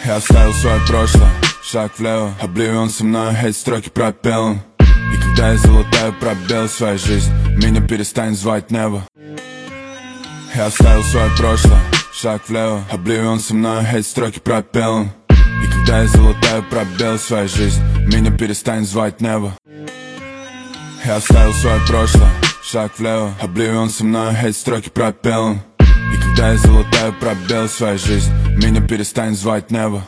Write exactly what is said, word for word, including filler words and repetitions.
Я оставил свое прошлое, шаг влево. Обливион со мной, эти строки пропел. И когда я залатаю пробел в своей жизни, меня перестанет звать небо. Я оставил свое прошлое, шаг влево. Обливион со мной, эти строки пропел. И когда я залатаю пробел в своей жизни, меня перестанет звать небо. Я оставил свое прошлое, шаг влево. Обливион со мной, эти строки пропел. И когда я залатаю пробел в своей жизни, меня перестанет звать небо.